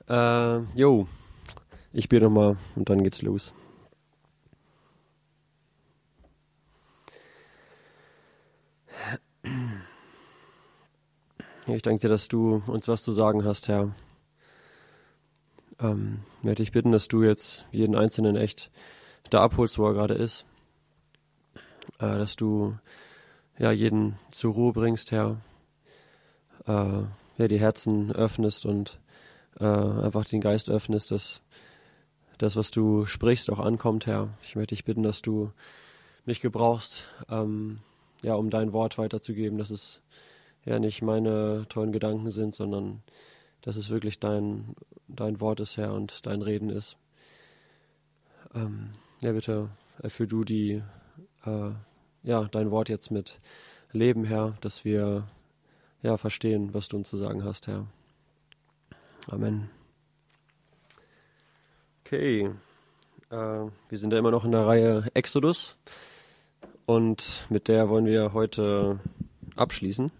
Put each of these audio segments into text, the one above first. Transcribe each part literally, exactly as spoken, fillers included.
Äh, jo, ich bete nochmal und dann geht's los. Ich danke dir, dass du uns was zu sagen hast, Herr. Ähm, ich werde dich bitten, dass du jetzt jeden Einzelnen echt da abholst, wo er gerade ist. Äh, dass du ja jeden zur Ruhe bringst, Herr. Äh, ja, die Herzen öffnest und äh, einfach den Geist öffnest, dass das, was du sprichst, auch ankommt, Herr. Ich möchte dich bitten, dass du mich gebrauchst, ähm, ja, um dein Wort weiterzugeben, dass es ja nicht meine tollen Gedanken sind, sondern dass es wirklich dein, dein Wort ist, Herr, und dein Reden ist. Ähm, ja, bitte erfüll du die, äh, ja, dein Wort jetzt mit Leben, Herr, dass wir ja verstehen, was du uns zu sagen hast, Herr. Amen. Okay, äh, wir sind ja immer noch in der Reihe Exodus und mit der wollen wir heute abschließen.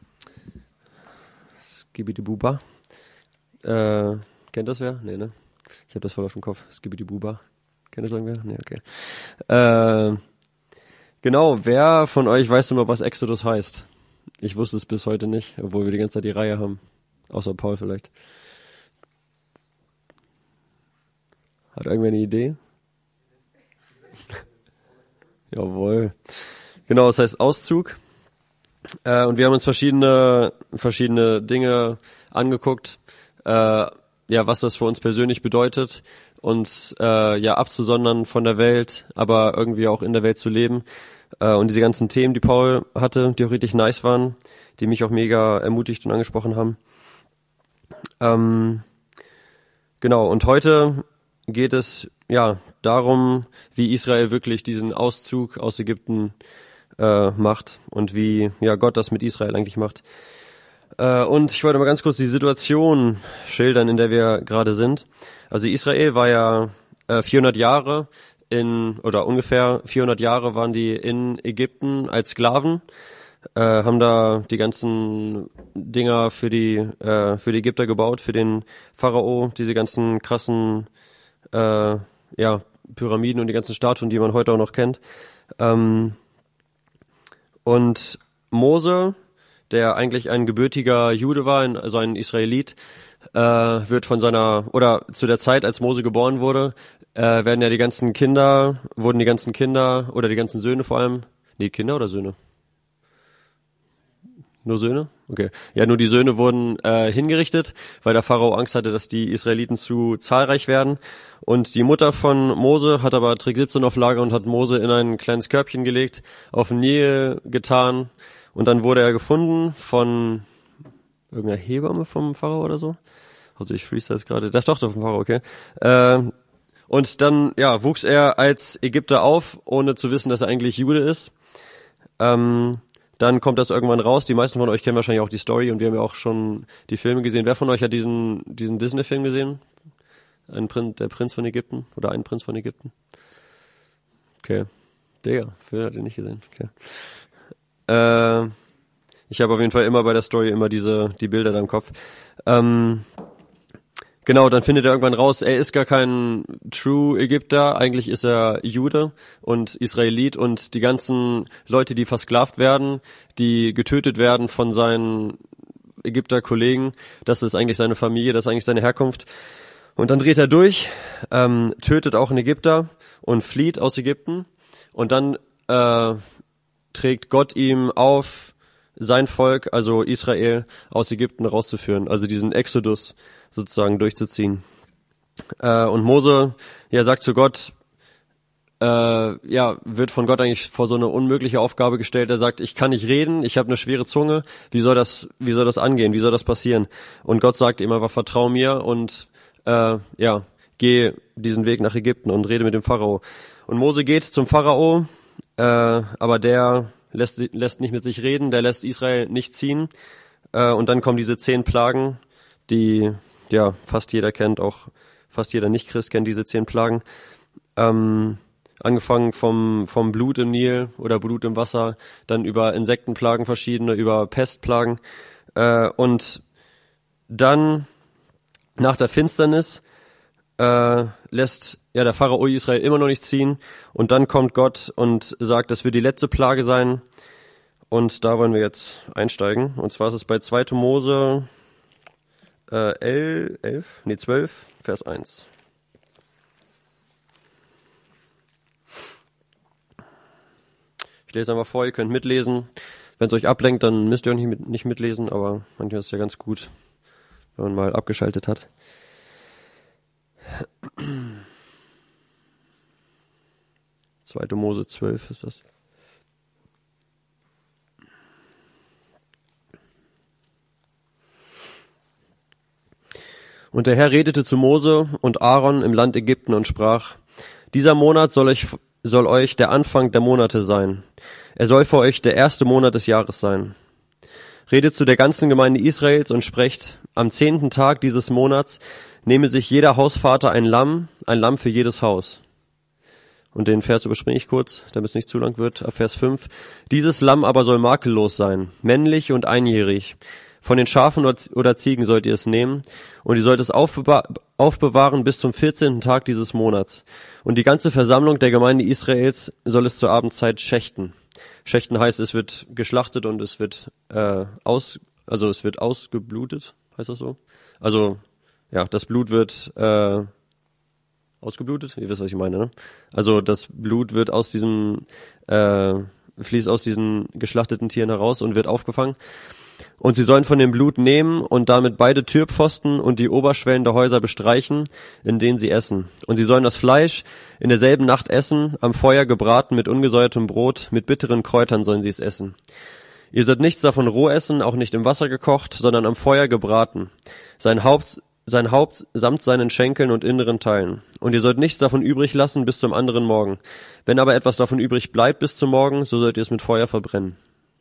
Skibidi-Buba. Äh, kennt das wer? Nee, ne? Ich habe das voll auf dem Kopf. Skibidi-Buba. Kennt das irgendwer? Nee, okay. Äh, genau, wer von euch weiß immer, was Exodus heißt? Ich wusste es bis heute nicht, obwohl wir die ganze Zeit die Reihe haben. Außer Paul vielleicht. Hat irgendwer eine Idee? Jawohl. Genau, es heißt Auszug. Äh, und wir haben uns verschiedene verschiedene Dinge angeguckt, äh, ja, was das für uns persönlich bedeutet, uns äh, ja abzusondern von der Welt, aber irgendwie auch in der Welt zu leben. Äh, und diese ganzen Themen, die Paul hatte, die auch richtig nice waren, die mich auch mega ermutigt und angesprochen haben. Ähm, genau, und heute geht es ja darum, wie Israel wirklich diesen Auszug aus Ägypten äh, macht und wie ja Gott das mit Israel eigentlich macht. Äh, und ich wollte mal ganz kurz die Situation schildern, in der wir gerade sind. Also Israel war ja äh, vierhundert Jahre in, oder ungefähr vierhundert Jahre waren die in Ägypten als Sklaven, äh, haben da die ganzen Dinger für die äh, für die Ägypter gebaut, für den Pharao, diese ganzen krassen äh, ja Pyramiden und die ganzen Statuen, die man heute auch noch kennt. Ähm, Und Mose, der eigentlich ein gebürtiger Jude war, also ein Israelit, äh, wird von seiner, oder zu der Zeit, als Mose geboren wurde, äh, werden ja die ganzen Kinder, wurden die ganzen Kinder, oder die ganzen Söhne vor allem, nee, Kinder oder Söhne? Nur Söhne? Okay. Ja, nur die Söhne wurden äh, hingerichtet, weil der Pharao Angst hatte, dass die Israeliten zu zahlreich werden. Und die Mutter von Mose hat aber Trick siebzehn auf Lager und hat Mose in ein kleines Körbchen gelegt, auf den Nil getan. Und dann wurde er gefunden von irgendeiner Hebamme vom Pharao oder so. Also ich freestyle jetzt gerade. Das doch, doch vom Pharao, okay. Äh, und dann ja wuchs er als Ägypter auf, ohne zu wissen, dass er eigentlich Jude ist. Ähm, Dann kommt das irgendwann raus. Die meisten von euch kennen wahrscheinlich auch die Story und wir haben ja auch schon die Filme gesehen. Wer von euch hat diesen diesen Disney-Film gesehen? Ein Prinz, der Prinz von Ägypten oder ein Prinz von Ägypten? Okay. Digga, Phil hat den nicht gesehen. Okay. Äh, ich habe auf jeden Fall immer bei der Story immer diese die Bilder da im Kopf. Ähm, Genau, dann findet er irgendwann raus, er ist gar kein True Ägypter, eigentlich ist er Jude und Israelit und die ganzen Leute, die versklavt werden, die getötet werden von seinen Ägypter-Kollegen, das ist eigentlich seine Familie, das ist eigentlich seine Herkunft. Und dann dreht er durch, ähm, tötet auch einen Ägypter und flieht aus Ägypten und dann äh, trägt Gott ihm auf, sein Volk, also Israel, aus Ägypten rauszuführen, also diesen Exodus sozusagen durchzuziehen. Äh, und Mose, ja, sagt zu Gott, äh, ja, wird von Gott eigentlich vor so eine unmögliche Aufgabe gestellt. Er sagt, ich kann nicht reden, ich habe eine schwere Zunge, wie soll das, wie soll das angehen, wie soll das passieren? Und Gott sagt ihm einfach, vertrau mir und äh, ja, geh diesen Weg nach Ägypten und rede mit dem Pharao. Und Mose geht zum Pharao, äh, aber der lässt, lässt nicht mit sich reden, der lässt Israel nicht ziehen. Äh, und dann kommen diese zehn Plagen, die ja fast jeder kennt, auch fast jeder Nicht-Christ kennt diese zehn Plagen. Ähm, angefangen vom vom Blut im Nil oder Blut im Wasser, dann über Insektenplagen verschiedene, über Pestplagen. Äh, und dann Nach der Finsternis äh, lässt ja der Pharao Israel immer noch nicht ziehen und dann kommt Gott und sagt, das wird die letzte Plage sein und da wollen wir jetzt einsteigen und zwar ist es bei zweiter Mose äh, elf, nee zwölf, Vers eins. Ich lese einfach vor, ihr könnt mitlesen. Wenn es euch ablenkt, dann müsst ihr auch nicht, mit, nicht mitlesen, aber manchmal ist es ja ganz gut, wenn man mal abgeschaltet hat. zweiter Mose zwölf ist das. Und der Herr redete zu Mose und Aaron im Land Ägypten und sprach, dieser Monat soll euch, soll euch der Anfang der Monate sein. Er soll für euch der erste Monat des Jahres sein. Redet zu der ganzen Gemeinde Israels und sprecht, am zehnten Tag dieses Monats nehme sich jeder Hausvater ein Lamm, ein Lamm für jedes Haus. Und den Vers überspringe ich kurz, damit es nicht zu lang wird, ab Vers fünf. Dieses Lamm aber soll makellos sein, männlich und einjährig. Von den Schafen oder Ziegen sollt ihr es nehmen und ihr sollt es aufbewahr- aufbewahren bis zum vierzehnten Tag dieses Monats. Und die ganze Versammlung der Gemeinde Israels soll es zur Abendzeit schächten. Schächten heißt, es wird geschlachtet und es wird äh, aus, also es wird ausgeblutet, heißt das so? Also ja, das Blut wird äh, ausgeblutet. Ihr wisst, was ich meine, ne? Also das Blut wird aus diesem äh, fließt aus diesen geschlachteten Tieren heraus und wird aufgefangen. Und sie sollen von dem Blut nehmen und damit beide Türpfosten und die Oberschwellen der Häuser bestreichen, in denen sie essen. Und sie sollen das Fleisch in derselben Nacht essen, am Feuer gebraten mit ungesäuertem Brot, mit bitteren Kräutern sollen sie es essen. Ihr sollt nichts davon roh essen, auch nicht im Wasser gekocht, sondern am Feuer gebraten. Sein Haupt, sein Haupt samt seinen Schenkeln und inneren Teilen. Und ihr sollt nichts davon übrig lassen bis zum anderen Morgen. Wenn aber etwas davon übrig bleibt bis zum Morgen, so sollt ihr es mit Feuer verbrennen.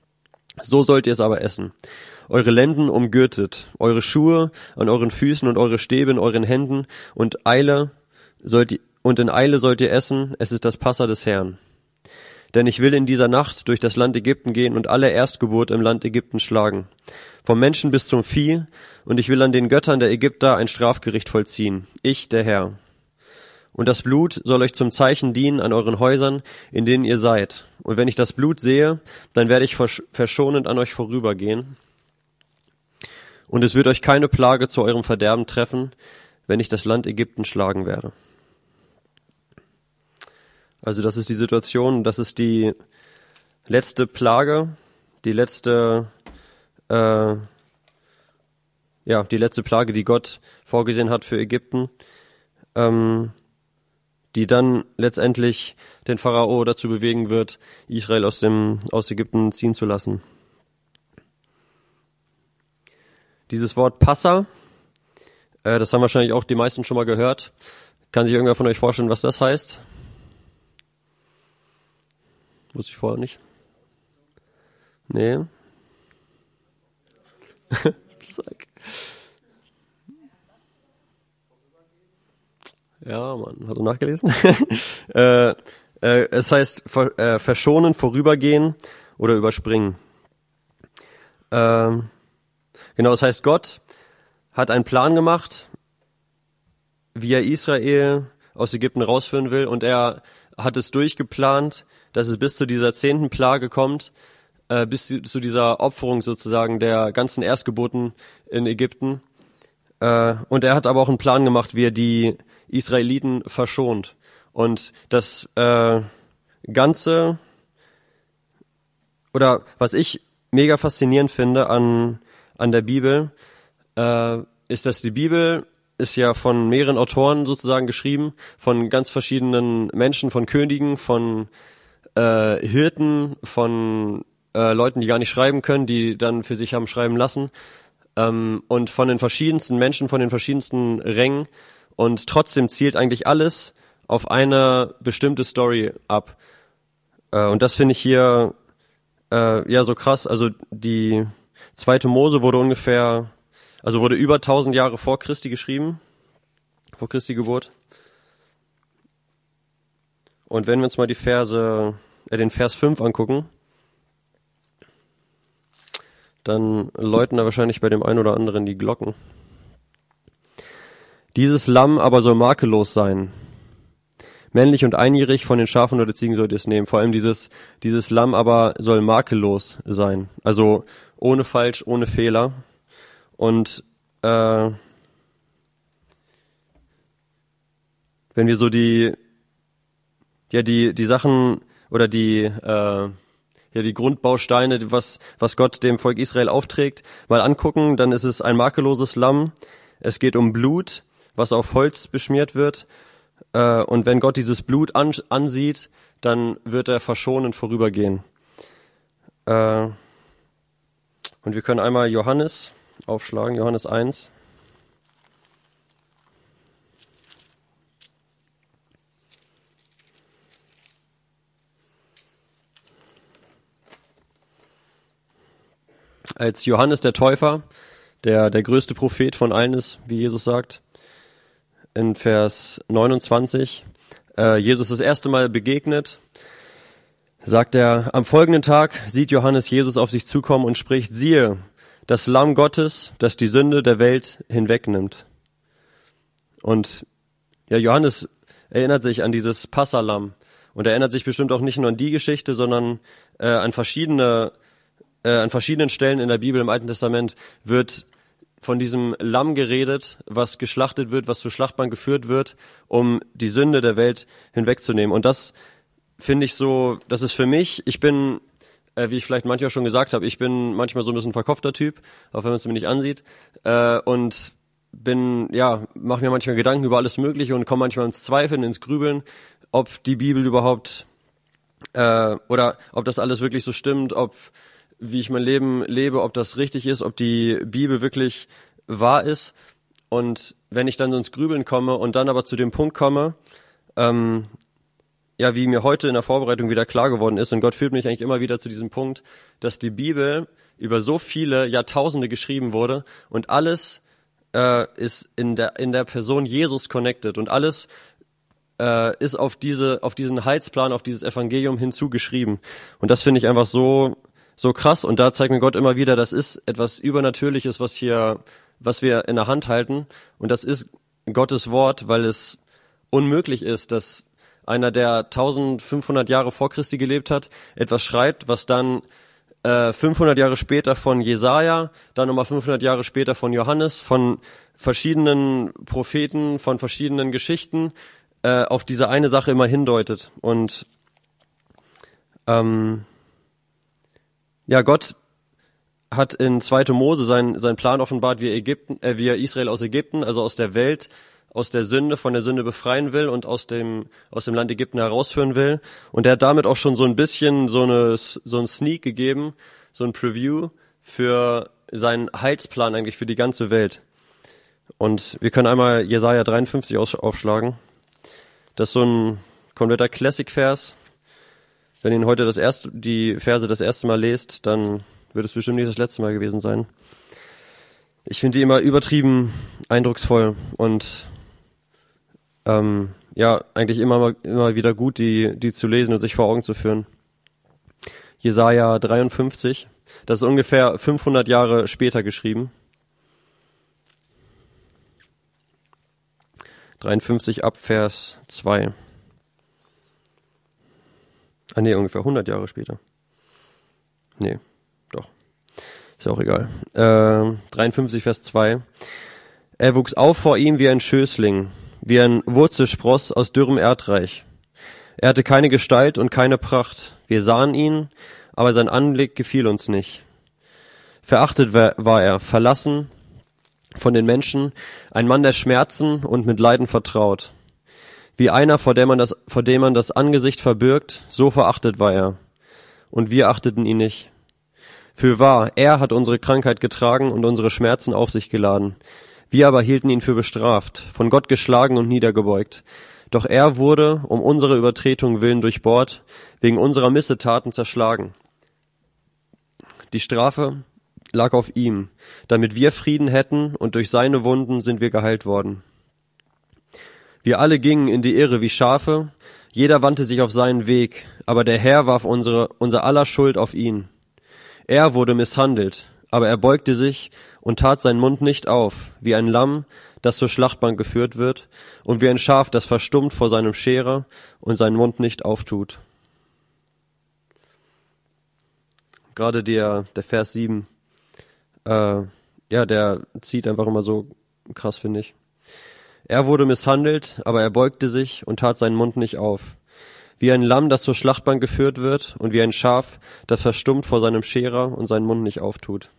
So sollt ihr es aber essen. Eure Lenden umgürtet, eure Schuhe an euren Füßen und eure Stäbe in euren Händen und Eile sollt ihr, und in Eile sollt ihr essen, es ist das Passa des Herrn. Denn ich will in dieser Nacht durch das Land Ägypten gehen und alle Erstgeburt im Land Ägypten schlagen. Vom Menschen bis zum Vieh, und ich will an den Göttern der Ägypter ein Strafgericht vollziehen. Ich, der Herr. Und das Blut soll euch zum Zeichen dienen an euren Häusern, in denen ihr seid. Und wenn ich das Blut sehe, dann werde ich verschonend an euch vorübergehen. Und es wird euch keine Plage zu eurem Verderben treffen, wenn ich das Land Ägypten schlagen werde. Also das ist die Situation, das ist die letzte Plage, die letzte, äh, ja, die letzte Plage, die Gott vorgesehen hat für Ägypten. Ähm, die dann letztendlich den Pharao dazu bewegen wird, Israel aus dem aus Ägypten ziehen zu lassen. Dieses Wort Passa, äh, das haben wahrscheinlich auch die meisten schon mal gehört. Kann sich irgendwer von euch vorstellen, was das heißt? Wusste ich vorher nicht. Nee. Ja, man hat so nachgelesen. äh, äh, es heißt ver, äh, verschonen, vorübergehen oder überspringen. Ähm, genau, das heißt, Gott hat einen Plan gemacht, wie er Israel aus Ägypten rausführen will, und er hat es durchgeplant, dass es bis zu dieser zehnten Plage kommt, äh, bis zu, zu dieser Opferung sozusagen der ganzen Erstgeburten in Ägypten. Äh, und er hat aber auch einen Plan gemacht, wie er die Israeliten verschont. Und das äh, Ganze, oder was ich mega faszinierend finde an an der Bibel, äh, ist, dass die Bibel ist ja von mehreren Autoren sozusagen geschrieben, von ganz verschiedenen Menschen, von Königen, von äh, Hirten, von äh, Leuten, die gar nicht schreiben können, die dann für sich haben schreiben lassen, ähm, und von den verschiedensten Menschen, von den verschiedensten Rängen. Und trotzdem zielt eigentlich alles auf eine bestimmte Story ab. Äh, und das finde ich hier äh, ja so krass. Also die zweite Mose wurde ungefähr, also wurde über tausend Jahre vor Christi geschrieben, vor Christi Geburt. Und wenn wir uns mal die Verse, äh, den Vers fünf angucken, dann läuten da wahrscheinlich bei dem einen oder anderen die Glocken. Dieses Lamm aber soll makellos sein. Männlich und einjährig, von den Schafen oder Ziegen sollt ihr es nehmen. Vor allem dieses, dieses Lamm aber soll makellos sein. Also ohne Falsch, ohne Fehler. Und äh, wenn wir so die, ja die die Sachen oder die äh, ja die Grundbausteine, was was Gott dem Volk Israel aufträgt, mal angucken, dann ist es ein makelloses Lamm. Es geht um Blut, was auf Holz beschmiert wird. Äh, und wenn Gott dieses Blut an, ansieht, dann wird er verschonend vorübergehen. Äh, und wir können einmal Johannes aufschlagen, Johannes eins. Als Johannes der Täufer, der der größte Prophet von allen ist, wie Jesus sagt, in Vers neunundzwanzig, äh, Jesus das erste Mal begegnet, sagt er, am folgenden Tag sieht Johannes Jesus auf sich zukommen und spricht, siehe, das Lamm Gottes, das die Sünde der Welt hinwegnimmt. Und ja, Johannes erinnert sich an dieses Passalamm und er erinnert sich bestimmt auch nicht nur an die Geschichte, sondern äh, an verschiedene äh, an verschiedenen Stellen in der Bibel im Alten Testament wird von diesem Lamm geredet, was geschlachtet wird, was zur Schlachtbank geführt wird, um die Sünde der Welt hinwegzunehmen. Und das finde ich so, das ist für mich, ich bin, äh, wie ich vielleicht manchmal schon gesagt habe, ich bin manchmal so ein bisschen verkopfter Typ, auch wenn man es mir nicht ansieht, äh, und bin, ja, mache mir manchmal Gedanken über alles Mögliche und komme manchmal ins Zweifeln, ins Grübeln, ob die Bibel überhaupt, äh, oder ob das alles wirklich so stimmt, ob wie ich mein Leben lebe, ob das richtig ist, ob die Bibel wirklich wahr ist. Und wenn ich dann so ins Grübeln komme und dann aber zu dem Punkt komme, ähm, ja, wie mir heute in der Vorbereitung wieder klar geworden ist, und Gott führt mich eigentlich immer wieder zu diesem Punkt, dass die Bibel über so viele Jahrtausende geschrieben wurde und alles äh, ist in der in der Person Jesus connected und alles äh, ist auf diese auf diesen Heilsplan, auf dieses Evangelium hinzugeschrieben. Und das finde ich einfach so so krass, und da zeigt mir Gott immer wieder, das ist etwas Übernatürliches, was hier, was wir in der Hand halten, und das ist Gottes Wort, weil es unmöglich ist, dass einer, der eintausendfünfhundert Jahre vor Christi gelebt hat, etwas schreibt, was dann äh, fünfhundert Jahre später von Jesaja, dann nochmal fünfhundert Jahre später von Johannes, von verschiedenen Propheten, von verschiedenen Geschichten äh, auf diese eine Sache immer hindeutet. Und ähm, ja, Gott hat in zweite Mose seinen seinen Plan offenbart, wie er Ägypten, äh, wie er Israel aus Ägypten, also aus der Welt, aus der Sünde, von der Sünde befreien will und aus dem aus dem Land Ägypten herausführen will. Und er hat damit auch schon so ein bisschen so eine so ein Sneak gegeben, so ein Preview für seinen Heilsplan eigentlich für die ganze Welt. Und wir können einmal Jesaja dreiundfünfzig aufschlagen. Das ist so ein kompletter Classic-Vers. Wenn ihr heute das erste, die Verse das erste Mal lest, dann wird es bestimmt nicht das letzte Mal gewesen sein. Ich finde die immer übertrieben eindrucksvoll und ähm, ja, eigentlich immer immer wieder gut, die die zu lesen und sich vor Augen zu führen. Jesaja dreiundfünfzig, das ist ungefähr fünfhundert Jahre später geschrieben. dreiundfünfzig ab Vers zwei. Ah nee, ungefähr hundert Jahre später. Nee, doch. Ist ja auch egal. Äh, dreiundfünfzig Vers zwei. Er wuchs auf vor ihm wie ein Schößling, wie ein Wurzelspross aus dürrem Erdreich. Er hatte keine Gestalt und keine Pracht. Wir sahen ihn, aber sein Anblick gefiel uns nicht. Verachtet war er, verlassen von den Menschen, ein Mann der Schmerzen und mit Leiden vertraut. Wie einer, vor dem man das, vor dem man das Angesicht verbirgt, so verachtet war er. Und wir achteten ihn nicht. Fürwahr, er hat unsere Krankheit getragen und unsere Schmerzen auf sich geladen. Wir aber hielten ihn für bestraft, von Gott geschlagen und niedergebeugt. Doch er wurde um unsere Übertretung willen durchbohrt, wegen unserer Missetaten zerschlagen. Die Strafe lag auf ihm, damit wir Frieden hätten, und durch seine Wunden sind wir geheilt worden. Wir alle gingen in die Irre wie Schafe, jeder wandte sich auf seinen Weg, aber der Herr warf unsere, unser aller Schuld auf ihn. Er wurde misshandelt, aber er beugte sich und tat seinen Mund nicht auf, wie ein Lamm, das zur Schlachtbank geführt wird, und wie ein Schaf, das verstummt vor seinem Scherer und seinen Mund nicht auftut. Gerade der, der Vers sieben, äh, ja, der zieht einfach immer so krass, finde ich. Er wurde misshandelt, aber er beugte sich und tat seinen Mund nicht auf. Wie ein Lamm, das zur Schlachtbank geführt wird, und wie ein Schaf, das verstummt vor seinem Scherer und seinen Mund nicht auftut.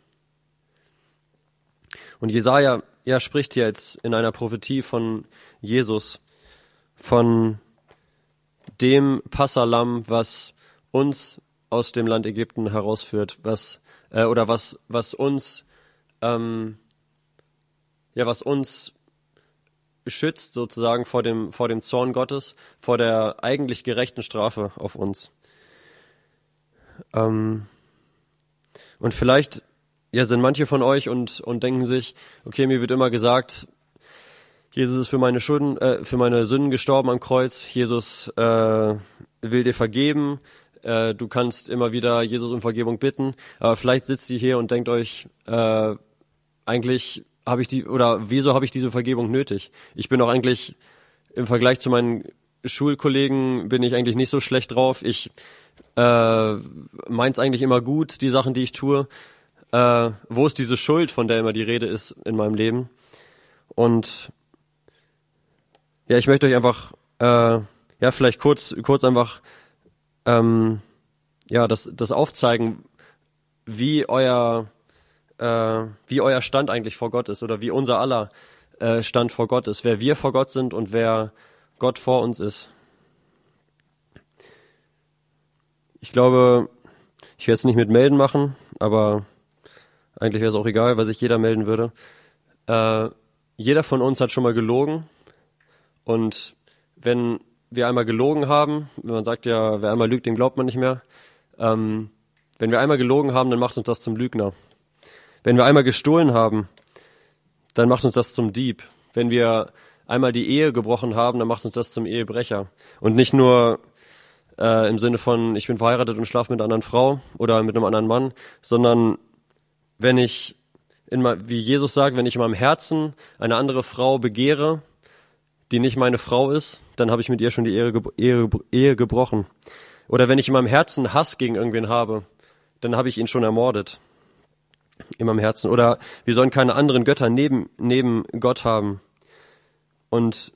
Und Jesaja, ja, spricht hier jetzt in einer Prophetie von Jesus, von dem Passalamm, was uns aus dem Land Ägypten herausführt, was äh, oder was was uns ähm, ja was uns schützt sozusagen vor dem vor dem Zorn Gottes, vor der eigentlich gerechten Strafe auf uns. Ähm, und vielleicht ja sind manche von euch und und denken sich, okay, mir wird immer gesagt, Jesus ist für meine Schulden, äh, für meine Sünden gestorben am Kreuz. Jesus äh, will dir vergeben. Äh, du kannst immer wieder Jesus um Vergebung bitten. Aber vielleicht sitzt ihr hier und denkt euch, äh, eigentlich habe ich die, oder wieso habe ich diese Vergebung nötig? Ich bin doch eigentlich im Vergleich zu meinen Schulkollegen bin ich eigentlich nicht so schlecht drauf. Ich äh, meins eigentlich immer gut, die Sachen, die ich tue. Äh, wo ist diese Schuld, von der immer die Rede ist in meinem Leben? Und ja, ich möchte euch einfach, äh, ja, vielleicht kurz, kurz einfach, ähm, ja, das, das aufzeigen, wie euer, äh, wie euer Stand eigentlich vor Gott ist oder wie unser aller äh, Stand vor Gott ist, wer wir vor Gott sind und wer Gott vor uns ist. Ich glaube, ich werde es nicht mit melden machen, aber eigentlich wäre es auch egal, weil sich jeder melden würde. Äh, jeder von uns hat schon mal gelogen. Und wenn wir einmal gelogen haben, man sagt ja, wer einmal lügt, den glaubt man nicht mehr. Ähm, wenn wir einmal gelogen haben, dann macht uns das zum Lügner. Wenn wir einmal gestohlen haben, dann macht uns das zum Dieb. Wenn wir einmal die Ehe gebrochen haben, dann macht uns das zum Ehebrecher. Und nicht nur äh, im Sinne von, ich bin verheiratet und schlafe mit einer anderen Frau oder mit einem anderen Mann, sondern wenn ich, in, wie Jesus sagt, wenn ich in meinem Herzen eine andere Frau begehre, die nicht meine Frau ist, dann habe ich mit ihr schon die Ehe, Ehe, Ehe gebrochen. Oder wenn ich in meinem Herzen Hass gegen irgendwen habe, dann habe ich ihn schon ermordet. In meinem Herzen. Oder wir sollen keine anderen Götter neben, neben Gott haben. Und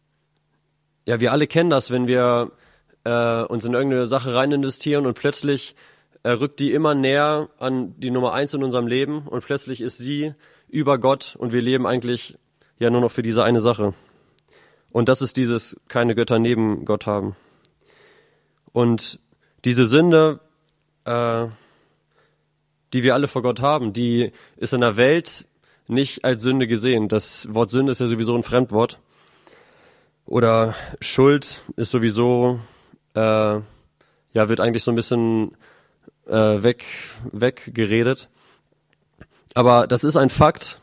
ja, wir alle kennen das, wenn wir äh, uns in irgendeine Sache rein investieren und plötzlich äh, rückt die immer näher an die Nummer eins in unserem Leben und plötzlich ist sie über Gott und wir leben eigentlich ja nur noch für diese eine Sache. Und das ist dieses keine Götter neben Gott haben. Und diese Sünde, äh, die wir alle vor Gott haben, die ist in der Welt nicht als Sünde gesehen. Das Wort Sünde ist ja sowieso ein Fremdwort. Oder Schuld ist sowieso, äh, ja, wird eigentlich so ein bisschen äh, weg, weggeredet. Aber das ist ein Fakt,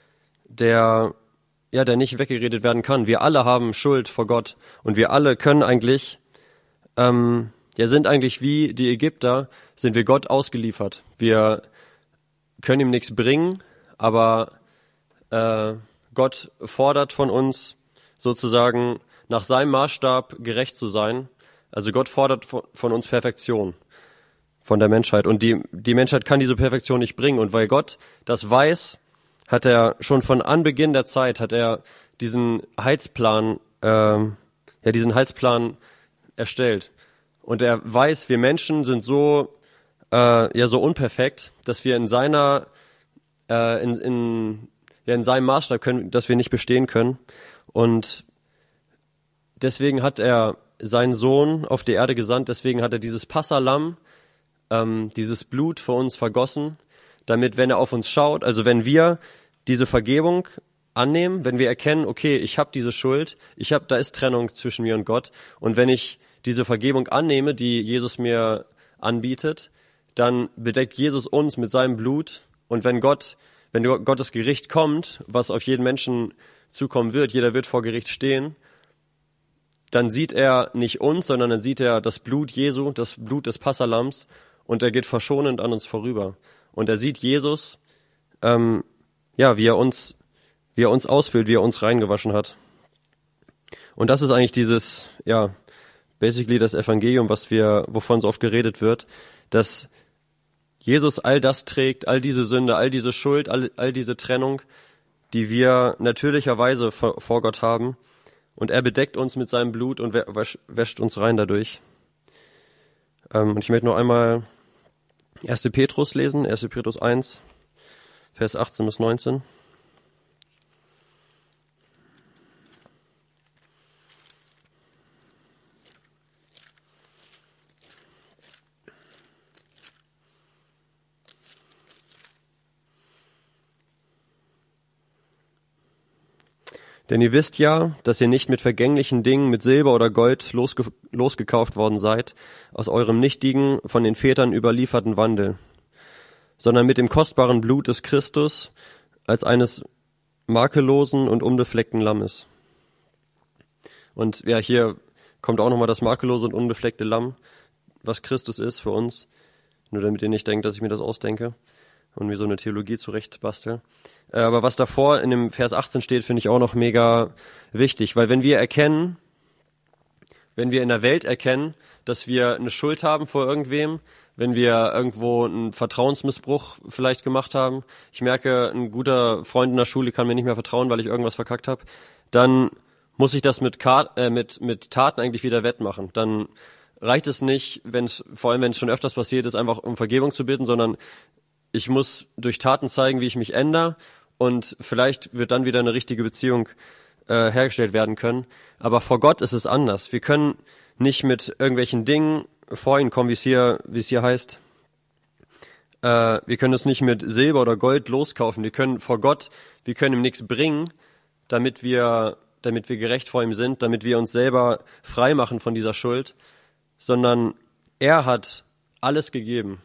der ja, der nicht weggeredet werden kann. Wir alle haben Schuld vor Gott und wir alle können eigentlich, ähm, ja, sind eigentlich wie die Ägypter, sind wir Gott ausgeliefert. Wir können ihm nichts bringen, aber äh, Gott fordert von uns sozusagen nach seinem Maßstab gerecht zu sein. Also Gott fordert von, von uns Perfektion, von der Menschheit. Und die, die Menschheit kann diese Perfektion nicht bringen. Und weil Gott das weiß, hat er schon von Anbeginn der Zeit, hat er diesen Heilsplan, äh, ja, diesen Heilsplan erstellt. Und er weiß, wir Menschen sind so, äh, ja, so unperfekt, dass wir in seiner, äh, in, in, ja, in seinem Maßstab können, dass wir nicht bestehen können. Und deswegen hat er seinen Sohn auf die Erde gesandt, deswegen hat er dieses Passalamm, ähm, dieses Blut für uns vergossen, damit, wenn er auf uns schaut, also wenn wir diese Vergebung annehmen, wenn wir erkennen, okay, ich habe diese Schuld, ich habe, da ist Trennung zwischen mir und Gott, und wenn ich diese Vergebung annehme, die Jesus mir anbietet, dann bedeckt Jesus uns mit seinem Blut, und wenn Gott, wenn Gottes Gericht kommt, was auf jeden Menschen zukommen wird, jeder wird vor Gericht stehen, dann sieht er nicht uns, sondern dann sieht er das Blut Jesu, das Blut des Passalams, und er geht verschonend an uns vorüber. Und er sieht Jesus, ähm, ja, wie er uns wie er uns ausfüllt, wie er uns reingewaschen hat. Und das ist eigentlich dieses, ja, basically das Evangelium, was wir, wovon so oft geredet wird, dass Jesus all das trägt, all diese Sünde, all diese Schuld, all, all diese Trennung, die wir natürlicherweise vor, vor Gott haben. Und er bedeckt uns mit seinem Blut und wäscht, wäscht uns rein dadurch. Ähm, und ich möchte noch einmal erster Petrus lesen, erster Petrus eins, Vers achtzehn bis neunzehn. Denn ihr wisst ja, dass ihr nicht mit vergänglichen Dingen, mit Silber oder Gold losge- losgekauft worden seid, aus eurem nichtigen, von den Vätern überlieferten Wandel, sondern mit dem kostbaren Blut des Christus als eines makellosen und unbefleckten Lammes. Und ja, hier kommt auch nochmal das makellose und unbefleckte Lamm, was Christus ist für uns, nur damit ihr nicht denkt, dass ich mir das ausdenke und mir so eine Theologie zurecht bastel. Aber was davor in dem Vers achtzehn steht, finde ich auch noch mega wichtig, weil wenn wir erkennen, wenn wir in der Welt erkennen, dass wir eine Schuld haben vor irgendwem, wenn wir irgendwo einen Vertrauensmissbrauch vielleicht gemacht haben, ich merke, ein guter Freund in der Schule kann mir nicht mehr vertrauen, weil ich irgendwas verkackt habe, dann muss ich das mit, Kart, äh, mit, mit Taten eigentlich wieder wettmachen. Dann reicht es nicht, wenn es, vor allem wenn es schon öfters passiert ist, einfach um Vergebung zu bitten, sondern ich muss durch Taten zeigen, wie ich mich ändere, und vielleicht wird dann wieder eine richtige Beziehung äh, hergestellt werden können. Aber vor Gott ist es anders. Wir können nicht mit irgendwelchen Dingen vor ihn kommen, wie es hier, wie es hier heißt. Äh, wir können es nicht mit Silber oder Gold loskaufen. Wir können vor Gott, wir können ihm nichts bringen, damit wir, damit wir gerecht vor ihm sind, damit wir uns selber frei machen von dieser Schuld, sondern er hat alles gegeben.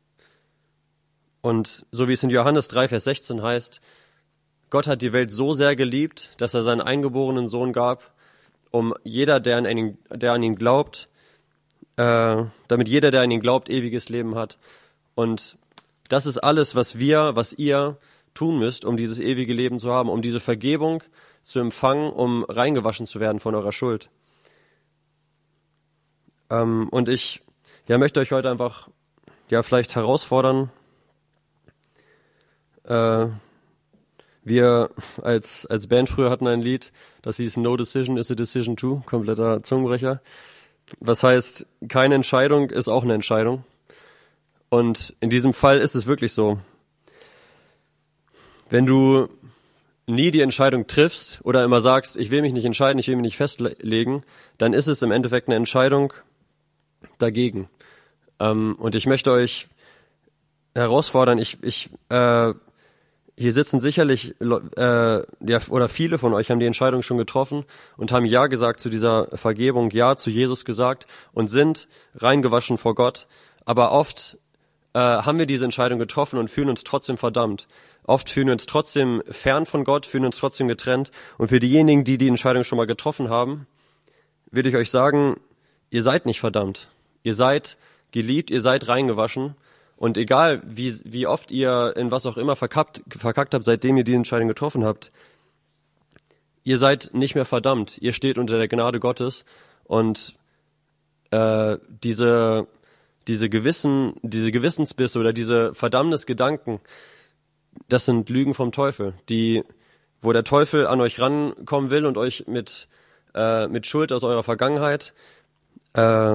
Und so wie es in Johannes drei, Vers sechzehn heißt, Gott hat die Welt so sehr geliebt, dass er seinen eingeborenen Sohn gab, um jeder, der an ihn, der an ihn glaubt, äh, damit jeder, der an ihn glaubt, ewiges Leben hat. Und das ist alles, was wir, was ihr tun müsst, um dieses ewige Leben zu haben, um diese Vergebung zu empfangen, um reingewaschen zu werden von eurer Schuld. Ähm, und ich ja, möchte euch heute einfach ja vielleicht herausfordern. Äh, Wir als als Band früher hatten ein Lied, das hieß No Decision is a Decision Too, kompletter Zungenbrecher. Was heißt, keine Entscheidung ist auch eine Entscheidung. Und in diesem Fall ist es wirklich so. Wenn du nie die Entscheidung triffst oder immer sagst, ich will mich nicht entscheiden, ich will mich nicht festlegen, dann ist es im Endeffekt eine Entscheidung dagegen. Ähm, und ich möchte euch herausfordern, ich ich äh, hier sitzen sicherlich, äh, ja, oder viele von euch haben die Entscheidung schon getroffen und haben Ja gesagt zu dieser Vergebung, Ja zu Jesus gesagt und sind reingewaschen vor Gott. Aber oft äh, haben wir diese Entscheidung getroffen und fühlen uns trotzdem verdammt. Oft fühlen wir uns trotzdem fern von Gott, fühlen uns trotzdem getrennt. Und für diejenigen, die die Entscheidung schon mal getroffen haben, will ich euch sagen, ihr seid nicht verdammt. Ihr seid geliebt, ihr seid reingewaschen. Und egal, wie, wie oft ihr in was auch immer verkackt, verkackt habt, seitdem ihr die Entscheidung getroffen habt, ihr seid nicht mehr verdammt. Ihr steht unter der Gnade Gottes. Und äh, diese, diese Gewissen, diese Gewissensbisse oder diese Verdammnisgedanken, das sind Lügen vom Teufel, die, wo der Teufel an euch rankommen will und euch mit, äh, mit Schuld aus eurer Vergangenheit, äh,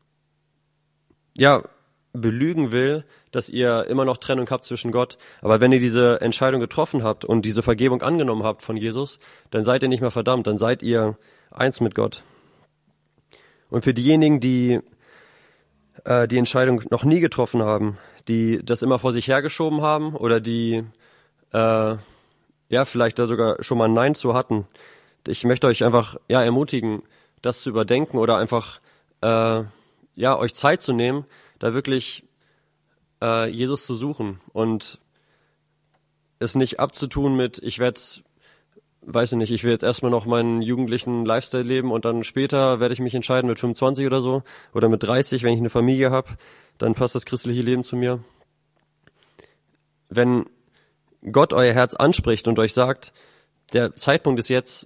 ja, belügen will, dass ihr immer noch Trennung habt zwischen Gott. Aber wenn ihr diese Entscheidung getroffen habt und diese Vergebung angenommen habt von Jesus, dann seid ihr nicht mehr verdammt, dann seid ihr eins mit Gott. Und für diejenigen, die äh, die Entscheidung noch nie getroffen haben, die das immer vor sich hergeschoben haben oder die äh, ja vielleicht da sogar schon mal ein Nein zu hatten, ich möchte euch einfach ja ermutigen, das zu überdenken oder einfach äh, ja euch Zeit zu nehmen, da wirklich äh, Jesus zu suchen und es nicht abzutun mit, ich werde, weiß ich nicht, ich will jetzt erstmal noch meinen jugendlichen Lifestyle leben und dann später werde ich mich entscheiden mit fünfundzwanzig oder so oder mit dreißig, wenn ich eine Familie habe, dann passt das christliche Leben zu mir. Wenn Gott euer Herz anspricht und euch sagt, der Zeitpunkt ist jetzt,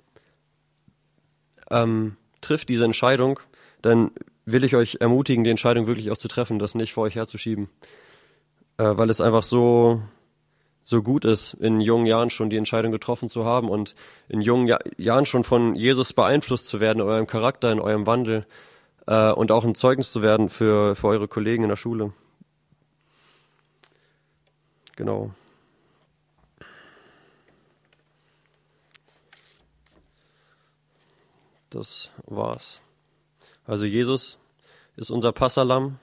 ähm, trifft diese Entscheidung, dann will ich euch ermutigen, die Entscheidung wirklich auch zu treffen, das nicht vor euch herzuschieben, äh, weil es einfach so so gut ist, in jungen Jahren schon die Entscheidung getroffen zu haben und in jungen ja- Jahren schon von Jesus beeinflusst zu werden, in eurem Charakter, in eurem Wandel äh, und auch ein Zeugnis zu werden für für eure Kollegen in der Schule. Genau. Das war's. Also Jesus ist unser Passahlamm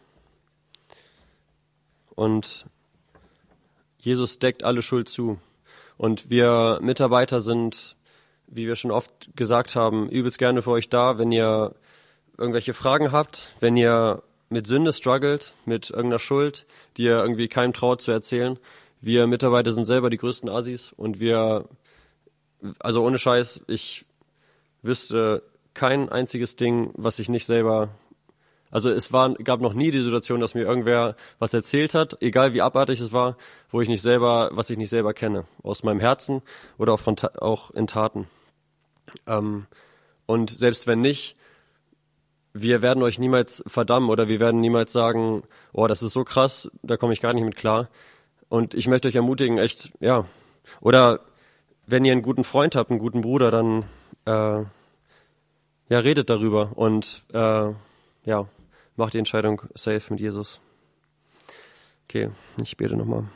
und Jesus deckt alle Schuld zu. Und wir Mitarbeiter sind, wie wir schon oft gesagt haben, übelst gerne für euch da, wenn ihr irgendwelche Fragen habt, wenn ihr mit Sünde struggelt, mit irgendeiner Schuld, die ihr irgendwie keinem traut zu erzählen. Wir Mitarbeiter sind selber die größten Assis und wir, also ohne Scheiß, ich wüsste kein einziges Ding, was ich nicht selber, also es war, gab noch nie die Situation, dass mir irgendwer was erzählt hat, egal wie abartig es war, wo ich nicht selber, was ich nicht selber kenne, aus meinem Herzen oder auch, von, Ta- auch in Taten. Ähm, und selbst wenn nicht, wir werden euch niemals verdammen oder wir werden niemals sagen, oh, das ist so krass, da komme ich gar nicht mit klar. Und ich möchte euch ermutigen, echt, ja. Oder wenn ihr einen guten Freund habt, einen guten Bruder, dann äh, ja, redet darüber und äh, ja, macht die Entscheidung safe mit Jesus. Okay, ich bete nochmal.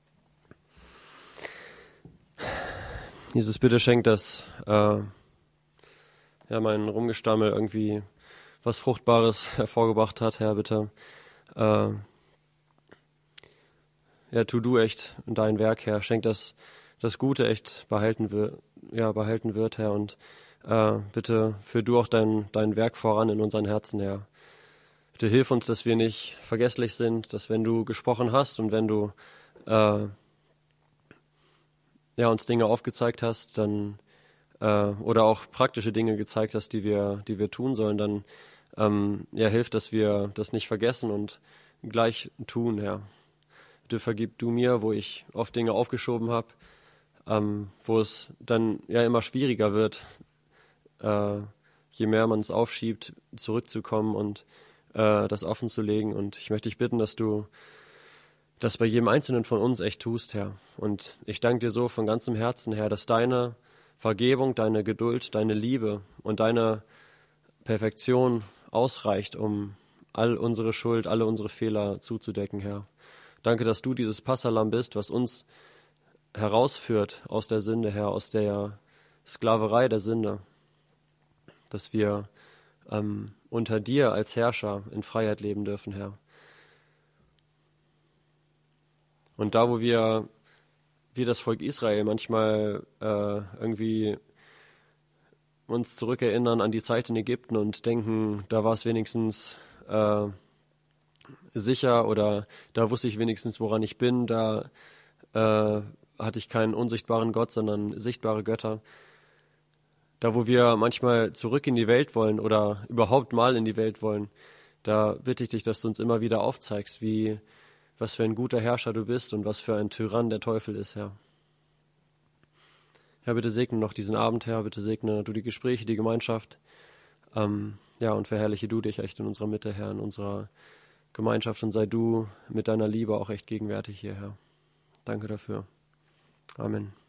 Jesus, bitte schenkt, dass äh, ja, mein Rumgestammel irgendwie was Fruchtbares hervorgebracht hat, Herr, bitte. Äh, ja, tu du echt dein Werk, Herr. Schenk, dass das Gute echt behalten wird, ja, behalten wird, Herr. Und äh, bitte führ du auch dein, dein Werk voran in unseren Herzen, Herr. Bitte hilf uns, dass wir nicht vergesslich sind, dass wenn du gesprochen hast und wenn du äh, ja, uns Dinge aufgezeigt hast, dann äh, oder auch praktische Dinge gezeigt hast, die wir, die wir tun sollen, dann ähm, ja, hilft, dass wir das nicht vergessen und gleich tun, Herr. Bitte vergib du mir, wo ich oft Dinge aufgeschoben habe, ähm, wo es dann ja immer schwieriger wird, äh, je mehr man es aufschiebt, zurückzukommen und äh, das offen zu legen. Und ich möchte dich bitten, dass du das bei jedem Einzelnen von uns echt tust, Herr. Und ich danke dir so von ganzem Herzen, Herr, dass deine Vergebung, deine Geduld, deine Liebe und deine Perfektion ausreicht, um all unsere Schuld, alle unsere Fehler zuzudecken, Herr. Danke, dass du dieses Passahlamm bist, was uns herausführt aus der Sünde, Herr, aus der Sklaverei der Sünde, dass wir ähm, unter dir als Herrscher in Freiheit leben dürfen, Herr. Und da, wo wir, wie das Volk Israel, manchmal äh, irgendwie uns zurückerinnern an die Zeit in Ägypten und denken, da war es wenigstens äh, sicher oder da wusste ich wenigstens, woran ich bin, da äh, hatte ich keinen unsichtbaren Gott, sondern sichtbare Götter. Da, wo wir manchmal zurück in die Welt wollen oder überhaupt mal in die Welt wollen, da bitte ich dich, dass du uns immer wieder aufzeigst, wie, was für ein guter Herrscher du bist und was für ein Tyrann der Teufel ist, Herr. Herr, bitte segne noch diesen Abend, Herr, bitte segne du die Gespräche, die Gemeinschaft, ähm, ja, und verherrliche du dich echt in unserer Mitte, Herr, in unserer Gemeinschaft und sei du mit deiner Liebe auch echt gegenwärtig hier, Herr. Danke dafür. Amen.